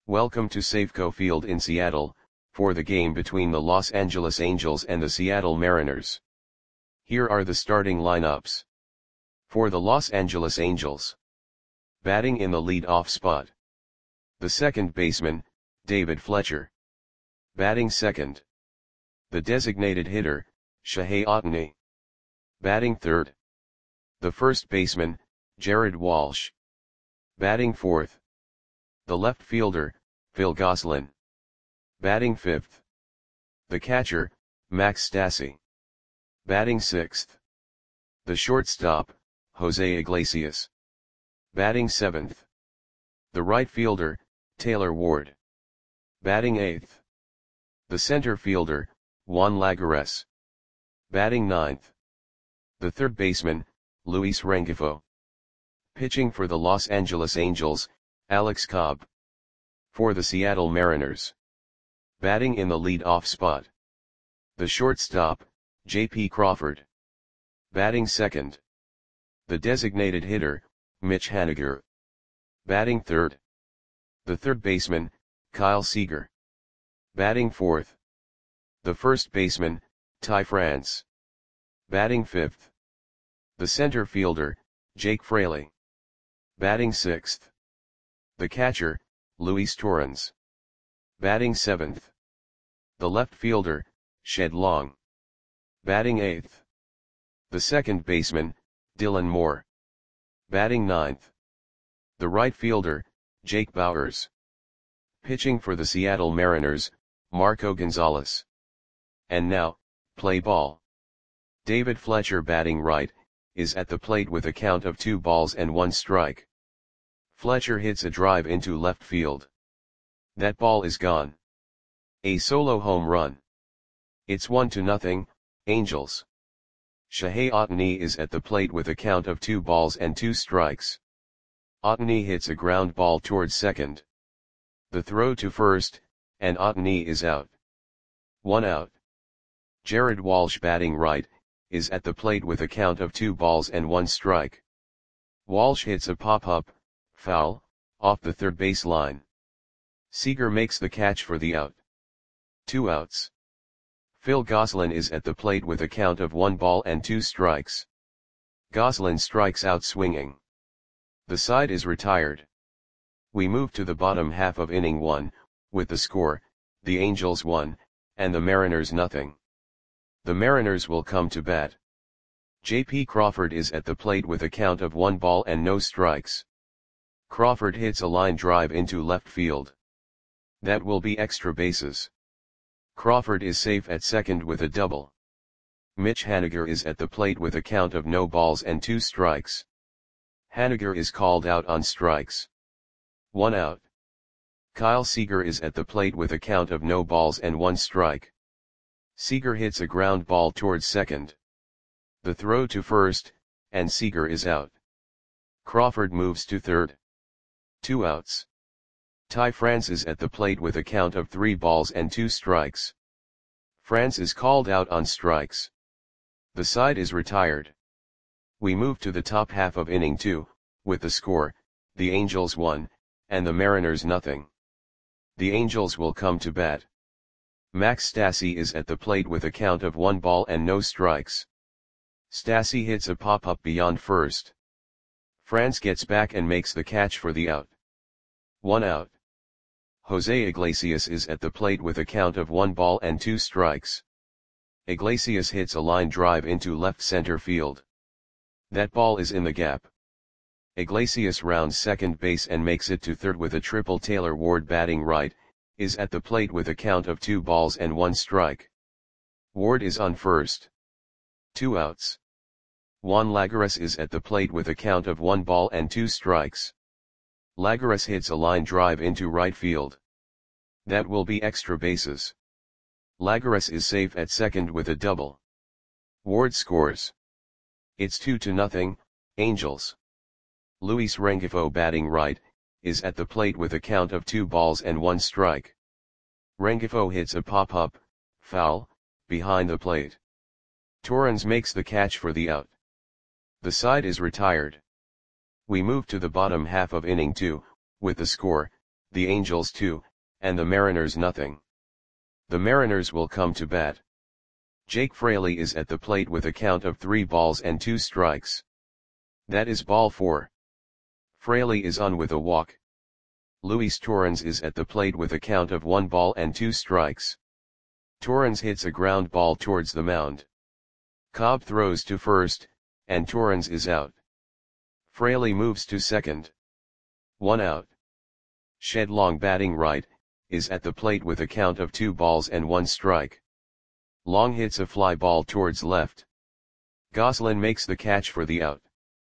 Welcome to Safeco Field in Seattle, for the game between the Los Angeles Angels and the Seattle Mariners. Here are the starting lineups. For the Los Angeles Angels. Batting in the lead-off spot. The second baseman, David Fletcher. Batting second. The designated hitter, Shohei Ohtani. Batting third. The first baseman, Jared Walsh. Batting fourth. The left fielder, Phil Gosselin. Batting fifth. The catcher, Max Stassi. Batting sixth. The shortstop, Jose Iglesias. Batting seventh. The right fielder, Taylor Ward. Batting eighth. The center fielder, Juan Lagares. Batting ninth. The third baseman, Luis Rengifo. Pitching for the Los Angeles Angels, Alex Cobb. For the Seattle Mariners. Batting in the lead-off spot. The shortstop, J.P. Crawford. Batting second. The designated hitter, Mitch Haniger. Batting third. The third baseman, Kyle Seager. Batting fourth. The first baseman, Ty France. Batting fifth. The center fielder, Jake Fraley. Batting sixth. The catcher, Luis Torrens. Batting seventh. The left fielder, Shed Long. Batting eighth. The second baseman, Dylan Moore. Batting ninth. The right fielder, Jake Bauers. Pitching for the Seattle Mariners, Marco Gonzalez. And now, play ball. David Fletcher batting right, is at the plate with a count of 2-1 strike. Fletcher hits a drive into left field. That ball is gone. A solo home run. It's 1-0, Angels. Shohei Ohtani is at the plate with a count of 2 strikes. Ohtani hits a ground ball towards second. The throw to first, and Ohtani is out. 1 out. Jared Walsh batting right, is at the plate with a count of 2-1 strike. Walsh hits a pop-up, foul, off the third base line. Seager makes the catch for the out. 2 outs. Phil Gosselin is at the plate with a count of 1-2 strikes. Gosselin strikes out swinging. The side is retired. We move to the bottom half of inning 1, with the score, the Angels 1, and the Mariners 0. The Mariners will come to bat. J.P. Crawford is at the plate with a count of 1 ball and no strikes. Crawford hits a line drive into left field. That will be extra bases. Crawford is safe at second with a double. Mitch Haniger is at the plate with a count of no balls and 2 strikes. Haniger is called out on strikes. 1 out. Kyle Seager is at the plate with a count of no balls and 1 strike. Seager hits a ground ball towards second. The throw to first, and Seager is out. Crawford moves to third. 2 outs. Ty France is at the plate with a count of 3 balls and 2 strikes. France is called out on strikes. The side is retired. We move to the top half of inning 2, with the score, the Angels 1, and the Mariners 0. The Angels will come to bat. Max Stassi is at the plate with a count of 1 ball and no strikes. Stassi hits a pop-up beyond first. France gets back and makes the catch for the out. 1 out. Jose Iglesias is at the plate with a count of 1 ball and 2 strikes. Iglesias hits a line drive into left center field. That ball is in the gap. Iglesias rounds second base and makes it to third with a triple. Taylor Ward batting right, is at the plate with a count of 2 balls and 1 strike. Ward is on first. 2 outs. Juan Lagares is at the plate with a count of 1 ball and 2 strikes. Lagares hits a line drive into right field. That will be extra bases. Lagares is safe at second with a double. Ward scores. It's 2-0, Angels. Luis Rengifo batting right, is at the plate with a count of 2 balls and 1 strike. Rengifo hits a pop-up, foul, behind the plate. Torrens makes the catch for the out. The side is retired. We move to the bottom half of inning 2, with the score, the Angels 2, and the Mariners nothing. The Mariners will come to bat. Jake Fraley is at the plate with a count of 3 balls and 2 strikes. That is ball 4. Fraley is on with a walk. Luis Torrens is at the plate with a count of 1 ball and 2 strikes. Torrens hits a ground ball towards the mound. Cobb throws to first, and Torrens is out. Fraley moves to second. 1 out. Shed Long, batting right, is at the plate with a count of 2 balls and 1 strike. Long hits a fly ball towards left. Goslin makes the catch for the out.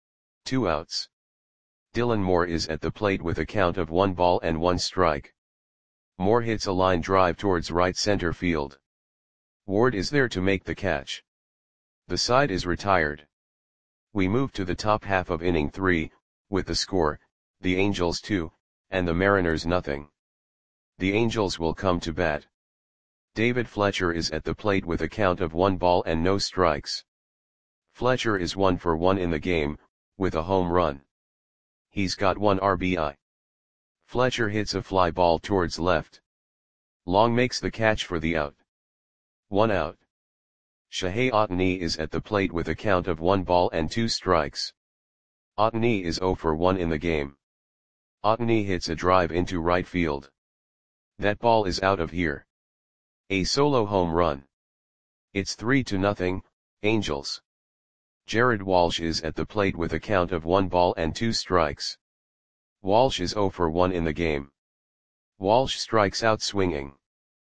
2 outs. Dylan Moore is at the plate with a count of 1 ball and 1 strike. Moore hits a line drive towards right center field. Ward is there to make the catch. The side is retired. We move to the top half of inning 3, with the score, the Angels 2, and the Mariners nothing. The Angels will come to bat. David Fletcher is at the plate with a count of 1 ball and no strikes. Fletcher is 1 for 1 in the game, with a home run. He's got 1 RBI. Fletcher hits a fly ball towards left. Long makes the catch for the out. 1 out. Shohei Ohtani is at the plate with a count of 1 ball and 2 strikes. Ohtani is 0 for 1 in the game. Ohtani hits a drive into right field. That ball is out of here. A solo home run. It's 3-0, Angels. Jared Walsh is at the plate with a count of 1 ball and 2 strikes. Walsh is 0 for 1 in the game. Walsh strikes out swinging.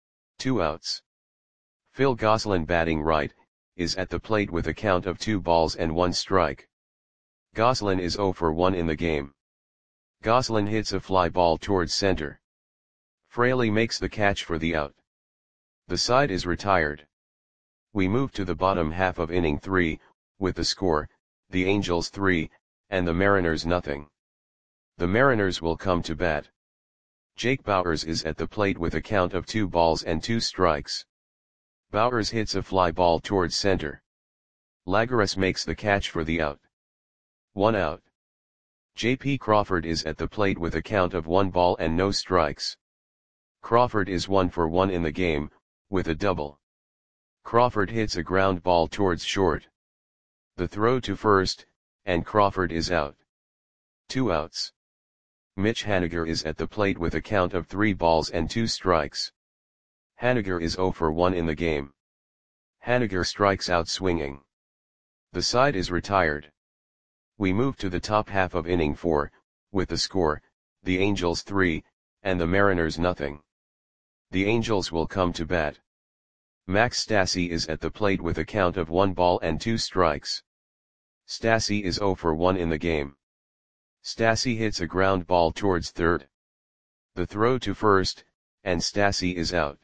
2 outs. Phil Goslin, batting right, is at the plate with a count of 2 balls and 1 strike. Goslin is 0 for 1 in the game. Goslin hits a fly ball towards center. Fraley makes the catch for the out. The side is retired. We move to the bottom half of inning 3, with the score, the Angels 3, and the Mariners nothing. The Mariners will come to bat. Jake Bauers is at the plate with a count of 2 balls and 2 strikes. Bauers hits a fly ball towards center. Lagares makes the catch for the out. 1 out. J.P. Crawford is at the plate with a count of 1 ball and no strikes. Crawford is 1 for 1 in the game, with a double. Crawford hits a ground ball towards short. The throw to first, and Crawford is out. 2 outs. Mitch Haniger is at the plate with a count of 3 balls and 2 strikes. Haniger is 0 for 1 in the game. Haniger strikes out swinging. The side is retired. We move to the top half of inning 4, with the score, the Angels 3, and the Mariners nothing. The Angels will come to bat. Max Stassi is at the plate with a count of 1 ball and 2 strikes. Stassi is 0 for 1 in the game. Stassi hits a ground ball towards third. The throw to first, and Stassi is out.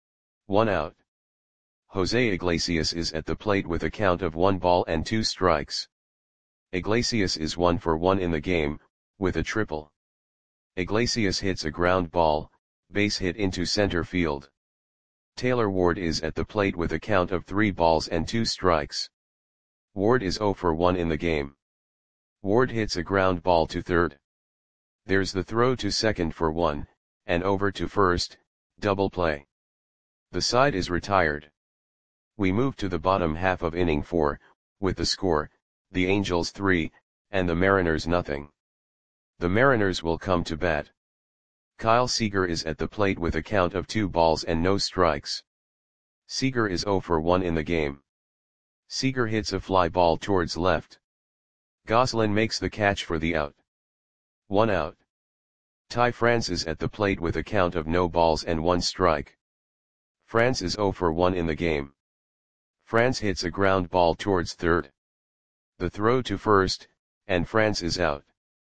1 out. Jose Iglesias is at the plate with a count of 1 ball and 2 strikes. Iglesias is 1 for 1 in the game, with a triple. Iglesias hits a ground ball, base hit into center field. Taylor Ward is at the plate with a count of 3 balls and 2 strikes. Ward is 0 for 1 in the game. Ward hits a ground ball to third. There's the throw to second for 1, and over to first, double play. The side is retired. We move to the bottom half of inning 4, with the score, the Angels 3, and the Mariners nothing. The Mariners will come to bat. Kyle Seager is at the plate with a count of 2 balls and no strikes. Seager is 0 for 1 in the game. Seager hits a fly ball towards left. Goslin makes the catch for the out. 1 out. Ty France is at the plate with a count of no balls and 1 strike. France is 0 for 1 in the game. France hits a ground ball towards third. The throw to first, and France is out.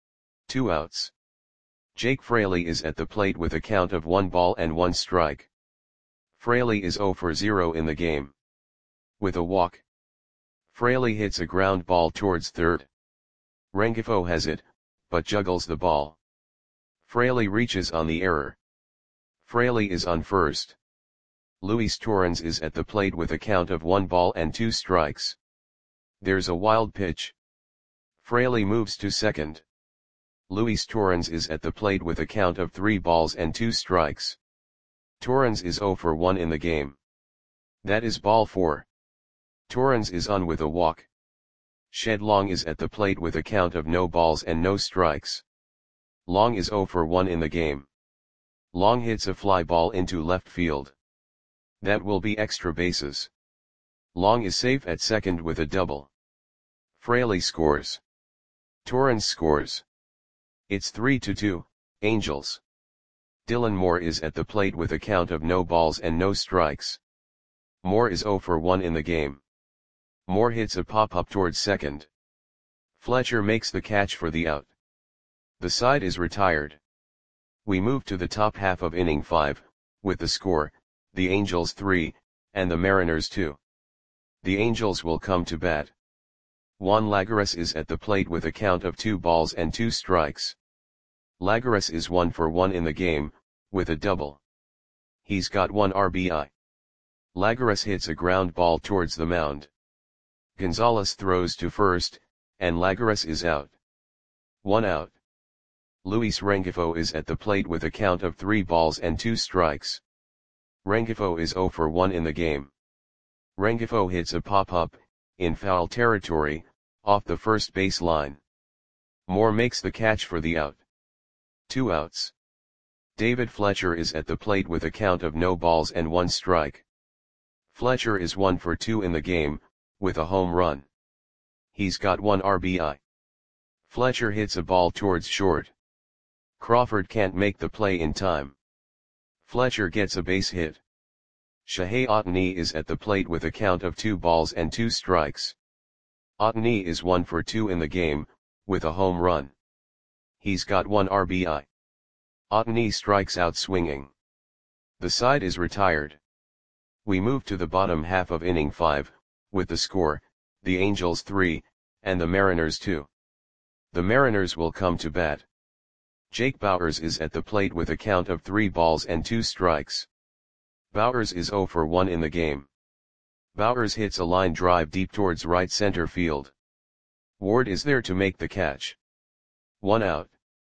2 outs. Jake Fraley is at the plate with a count of 1 ball and 1 strike. Fraley is 0 for 0 in the game. With a walk. Fraley hits a ground ball towards third. Rengifo has it, but juggles the ball. Fraley reaches on the error. Fraley is on first. Luis Torrens is at the plate with a count of 1 ball and 2 strikes. There's a wild pitch. Fraley moves to second. Luis Torrens is at the plate with a count of 3 balls and 2 strikes. Torrens is 0 for 1 in the game. That is ball 4. Torrens is on with a walk. Shed Long is at the plate with a count of no balls and no strikes. Long is 0 for 1 in the game. Long hits a fly ball into left field. That will be extra bases. Long is safe at second with a double. Fraley scores. Torrens scores. It's 3-2, Angels. Dylan Moore is at the plate with a count of no balls and no strikes. Moore is 0 for 1 in the game. Moore hits a pop-up towards second. Fletcher makes the catch for the out. The side is retired. We move to the top half of inning 5, with the score, the Angels 3, and the Mariners 2. The Angels will come to bat. Juan Lagares is at the plate with a count of 2 balls and 2 strikes. Lagares is 1 for 1 in the game, with a double. He's got 1 RBI. Lagares hits a ground ball towards the mound. Gonzalez throws to first, and Lagares is out. 1 out. Luis Rengifo is at the plate with a count of 3 balls and 2 strikes. Rengifo is 0 for 1 in the game. Rengifo hits a pop-up, in foul territory, off the first base line. Moore makes the catch for the out. 2 outs. David Fletcher is at the plate with a count of no balls and 1 strike. Fletcher is 1 for 2 in the game, with a home run. He's got 1 RBI. Fletcher hits a ball towards short. Crawford can't make the play in time. Fletcher gets a base hit. Shohei Ohtani is at the plate with a count of 2 balls and 2 strikes. Ohtani is 1 for 2 in the game, with a home run. He's got 1 RBI. Ohtani strikes out swinging. The side is retired. We move to the bottom half of inning 5, with the score, the Angels 3, and the Mariners 2. The Mariners will come to bat. Jake Bauers is at the plate with a count of 3 balls and 2 strikes. Bauers is 0 for 1 in the game. Bauers hits a line drive deep towards right center field. Ward is there to make the catch. 1 out.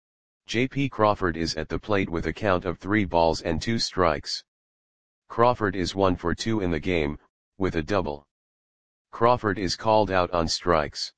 J.P. Crawford is at the plate with a count of 3 balls and 2 strikes. Crawford is 1 for 2 in the game, with a double. Crawford is called out on strikes.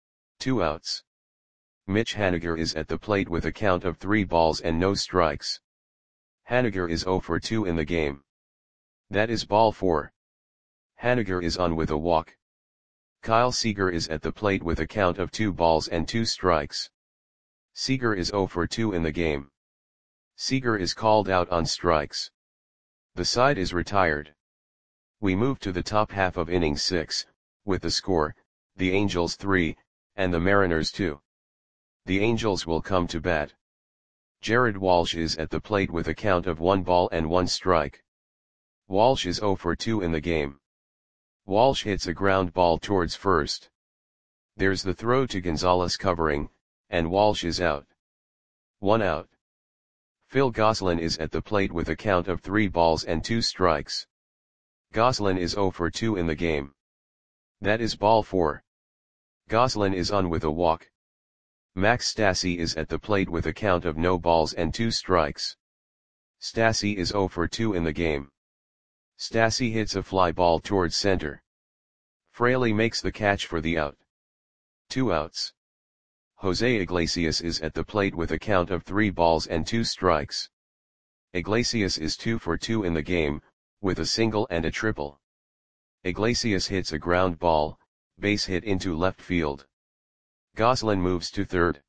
2 outs. Mitch Haniger is at the plate with a count of 3 balls and no strikes. Haniger is 0 for 2 in the game. That is ball 4. Haniger is on with a walk. Kyle Seager is at the plate with a count of 2 balls and 2 strikes. Seager is 0 for 2 in the game. Seager is called out on strikes. The side is retired. We move to the top half of inning 6, with the score, the Angels 3, and the Mariners 2. The Angels will come to bat. Jared Walsh is at the plate with a count of 1 ball and 1 strike. Walsh is 0 for 2 in the game. Walsh hits a ground ball towards first. There's the throw to Gonzalez covering, and Walsh is out. 1 out. Phil Gosselin is at the plate with a count of 3 balls and 2 strikes. Gosselin is 0 for 2 in the game. That is ball 4. Gosselin is on with a walk. Max Stassi is at the plate with a count of no balls and 2 strikes. Stassi is 0 for 2 in the game. Stassi hits a fly ball towards center. Fraley makes the catch for the out. 2 outs. Jose Iglesias is at the plate with a count of 3 balls and 2 strikes. Iglesias is 2 for 2 in the game, with a single and a triple. Iglesias hits a ground ball, base hit into left field. Gosselin moves to third.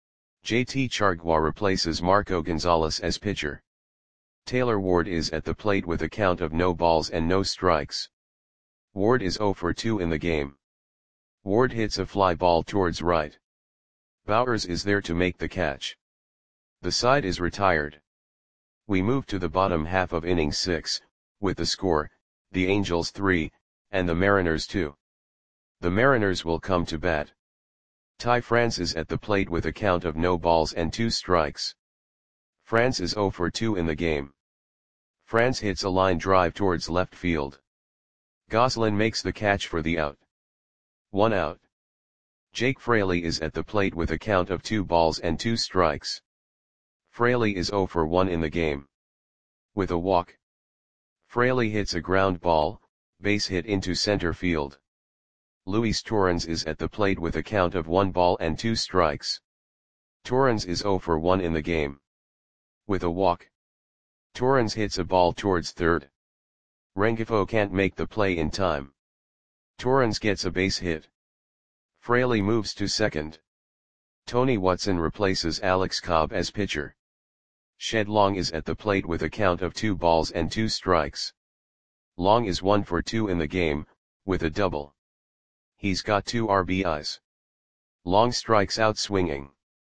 JT Chargois replaces Marco Gonzalez as pitcher. Taylor Ward is at the plate with a count of no balls and no strikes. Ward is 0 for 2 in the game. Ward hits a fly ball towards right. Bauers is there to make the catch. The side is retired. We move to the bottom half of inning 6, with the score, the Angels 3, and the Mariners 2. The Mariners will come to bat. Ty France is at the plate with a count of no balls and 2 strikes. France is 0 for 2 in the game. France hits a line drive towards left field. Gosselin makes the catch for the out. 1 out. Jake Fraley is at the plate with a count of 2 balls and 2 strikes. Fraley is 0 for 1 in the game. With a walk. Fraley hits a ground ball, base hit into center field. Luis Torrens is at the plate with a count of 1 ball and 2 strikes. Torrens is 0 for 1 in the game. With a walk. Torrens hits a ball towards third. Rengifo can't make the play in time. Torrens gets a base hit. Fraley moves to second. Tony Watson replaces Alex Cobb as pitcher. Shed Long is at the plate with a count of 2 balls and 2 strikes. Long is 1 for 2 in the game, with a double. He's got 2 RBIs. Long strikes out swinging.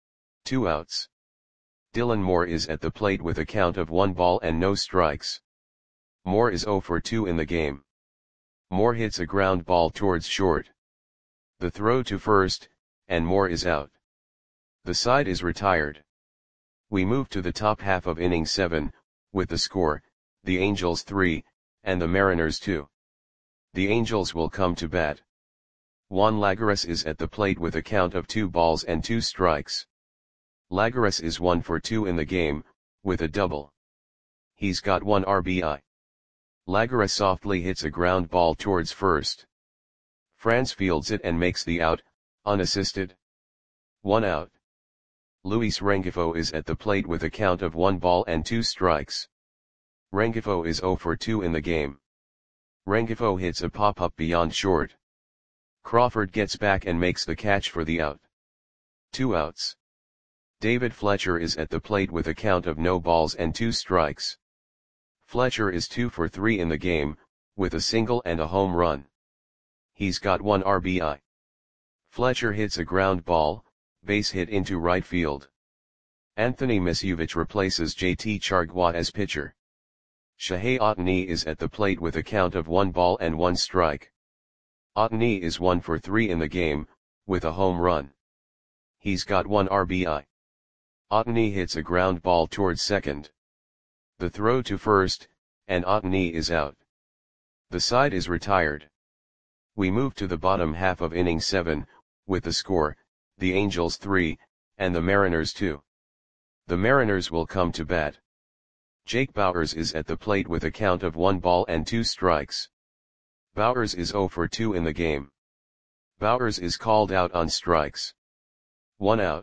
2 outs. Dylan Moore is at the plate with a count of 1 ball and no strikes. Moore is 0 for 2 in the game. Moore hits a ground ball towards short. The throw to first, and Moore is out. The side is retired. We move to the top half of inning 7, with the score, the Angels 3, and the Mariners 2. The Angels will come to bat. Juan Lagares is at the plate with a count of 2 balls and 2 strikes. Lagares is 1 for 2 in the game, with a double. He's got 1 RBI. Lagares softly hits a ground ball towards first. Franz fields it and makes the out, unassisted. 1 out. Luis Rengifo is at the plate with a count of 1 ball and 2 strikes. Rengifo is 0 for 2 in the game. Rengifo hits a pop-up beyond short. Crawford gets back and makes the catch for the out. 2 outs. David Fletcher is at the plate with a count of no balls and 2 strikes. Fletcher is 2 for 3 in the game, with a single and a home run. He's got 1 RBI. Fletcher hits a ground ball, base hit into right field. Anthony Misiewicz replaces JT Chargois as pitcher. Shohei Ohtani is at the plate with a count of 1 ball and 1 strike. Ohtani is 1 for 3 in the game, with a home run. He's got 1 RBI. Ohtani hits a ground ball towards second. The throw to first, and Ohtani is out. The side is retired. We move to the bottom half of inning 7, with the score, the Angels 3, and the Mariners 2. The Mariners will come to bat. Jake Bauers is at the plate with a count of 1 ball and 2 strikes. Bauers is 0 for 2 in the game. Bauers is called out on strikes. 1 out.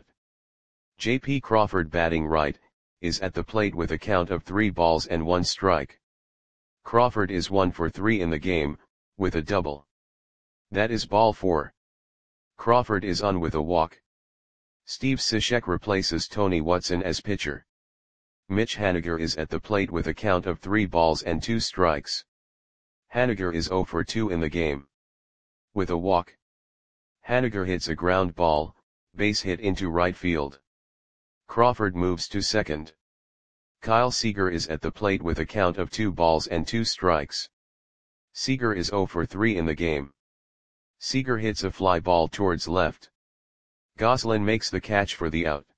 J.P. Crawford, batting right, is at the plate with a count of 3 balls and 1 strike. Crawford is 1 for 3 in the game, with a double. That is ball 4. Crawford is on with a walk. Steve Cishek replaces Tony Watson as pitcher. Mitch Haniger is at the plate with a count of 3 balls and 2 strikes. Haniger is 0 for 2 in the game. With a walk. Haniger hits a ground ball, base hit into right field. Crawford moves to second. Kyle Seager is at the plate with a count of 2 balls and 2 strikes. Seager is 0 for 3 in the game. Seager hits a fly ball towards left. Goslin makes the catch for the out.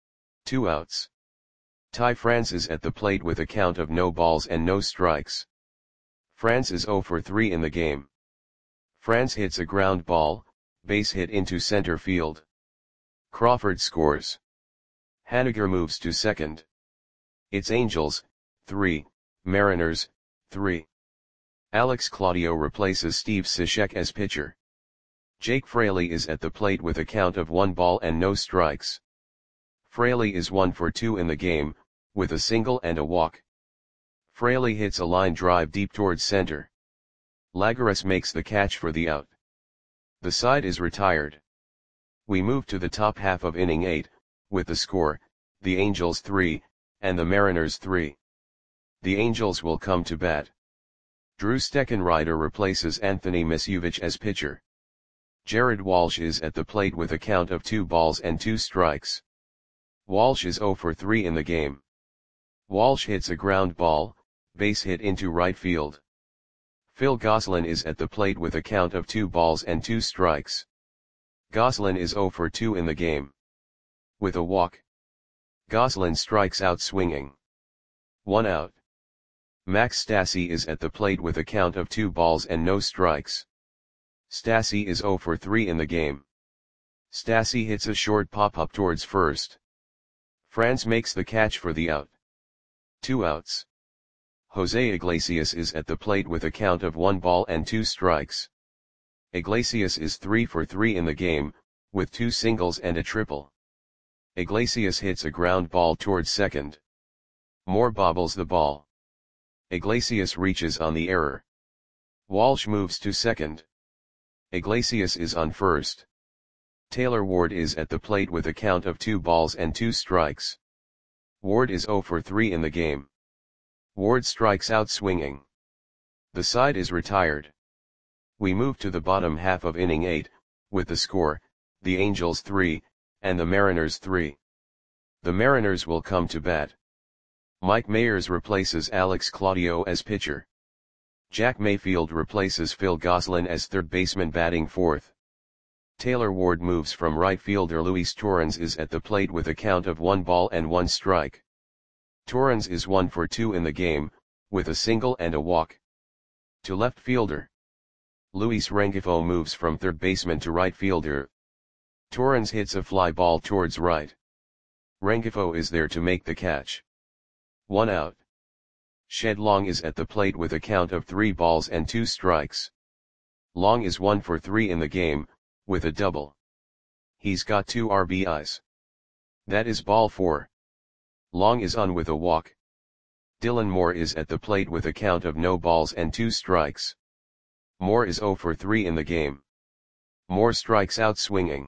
2 outs. Ty France is at the plate with a count of no balls and no strikes. France is 0 for 3 in the game. France hits a ground ball, base hit into center field. Crawford scores. Haniger moves to second. It's Angels, 3, Mariners, 3. Alex Claudio replaces Steve Cishek as pitcher. Jake Fraley is at the plate with a count of 1 ball and no strikes. Fraley is 1 for 2 in the game, with a single and a walk. Fraley hits a line drive deep towards center. Lagares makes the catch for the out. The side is retired. We move to the top half of inning 8, with the score, the Angels 3, and the Mariners 3. The Angels will come to bat. Drew Steckenrider replaces Anthony Misiewicz as pitcher. Jared Walsh is at the plate with a count of 2 balls and 2 strikes. Walsh is 0 for 3 in the game. Walsh hits a ground ball, base hit into right field. Phil Goslin is at the plate with a count of 2 balls and 2 strikes. Goslin is 0 for 2 in the game. With a walk. Goslin strikes out swinging. 1 out. Max Stassi is at the plate with a count of 2 balls and no strikes. Stassi is 0 for 3 in the game. Stassi hits a short pop-up towards first. Franz makes the catch for the out. 2 outs. Jose Iglesias is at the plate with a count of 1 ball and 2 strikes. Iglesias is 3 for 3 in the game, with 2 singles and a triple. Iglesias hits a ground ball towards second. Moore bobbles the ball. Iglesias reaches on the error. Walsh moves to second. Iglesias is on first. Taylor Ward is at the plate with a count of 2 balls and 2 strikes. Ward is 0 for 3 in the game. Ward strikes out swinging. The side is retired. We move to the bottom half of inning 8, with the score, the Angels 3, and the Mariners 3. The Mariners will come to bat. Mike Mayers replaces Alex Claudio as pitcher. Jack Mayfield replaces Phil Gosselin as third baseman batting fourth. Taylor Ward moves from right fielder. Luis Torrens is at the plate with a count of 1 ball and 1 strike. Torrens is 1 for 2 in the game, with a single and a walk. To left fielder, Luis Rengifo moves from third baseman to right fielder. Torrens hits a fly ball towards right. Rengifo is there to make the catch. 1 out. Shed Long is at the plate with a count of 3 balls and 2 strikes. Long is 1 for 3 in the game, with a double. He's got 2 RBIs. That is ball 4. Long is on with a walk. Dylan Moore is at the plate with a count of no balls and 2 strikes. Moore is 0 for 3 in the game. Moore strikes out swinging.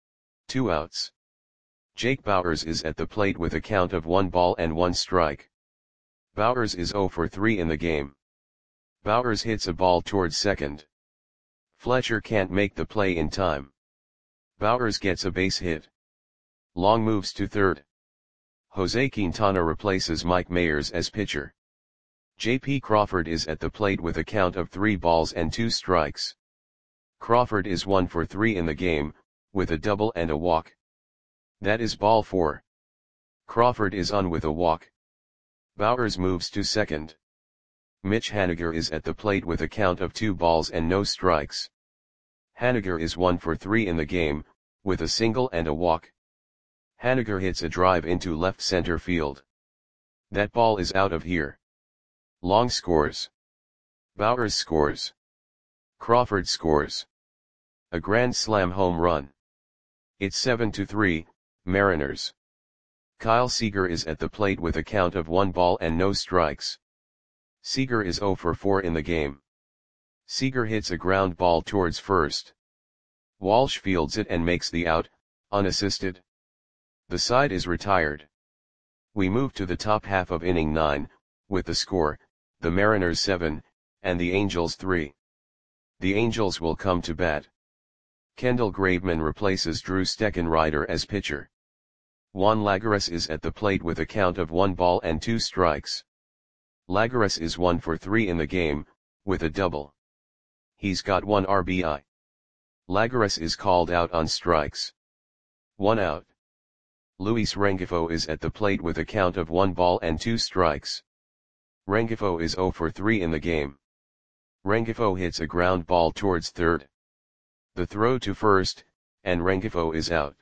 2 outs. Jake Bauers is at the plate with a count of 1 ball and 1 strike. Bauers is 0 for 3 in the game. Bauers hits a ball towards second. Fletcher can't make the play in time. Bauers gets a base hit. Long moves to third. Jose Quintana replaces Mike Mayers as pitcher. J.P. Crawford is at the plate with a count of 3 balls and 2 strikes. Crawford is 1 for 3 in the game, with a double and a walk. That is ball 4. Crawford is on with a walk. Bauers moves to second. Mitch Haniger is at the plate with a count of 2 balls and no strikes. Haniger is 1 for 3 in the game, with a single and a walk. Haniger hits a drive into left center field. That ball is out of here. Long scores. Bauers scores. Crawford scores. A grand slam home run. It's 7-3, Mariners. Kyle Seager is at the plate with a count of 1 ball and no strikes. Seager is 0 for 4 in the game. Seager hits a ground ball towards first. Walsh fields it and makes the out, unassisted. The side is retired. We move to the top half of inning 9, with the score, the Mariners 7, and the Angels 3. The Angels will come to bat. Kendall Graveman replaces Drew Steckenrider as pitcher. Juan Lagares is at the plate with a count of 1 ball and 2 strikes. Lagares is 1 for 3 in the game, with a double. He's got 1 RBI. Lagares is called out on strikes. 1 out. Luis Rengifo is at the plate with a count of 1 ball and 2 strikes. Rengifo is 0 for 3 in the game. Rengifo hits a ground ball towards third. The throw to first, and Rengifo is out.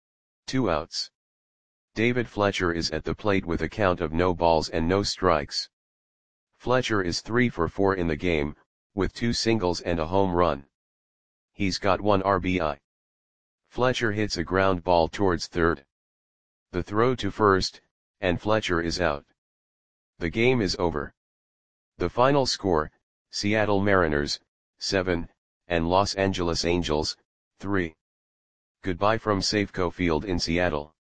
2 outs. David Fletcher is at the plate with a count of no balls and no strikes. Fletcher is 3 for 4 in the game, with 2 singles and a home run. He's got 1 RBI. Fletcher hits a ground ball towards third. The throw to first, and Fletcher is out. The game is over. The final score, Seattle Mariners, 7, and Los Angeles Angels, 3. Goodbye from Safeco Field in Seattle.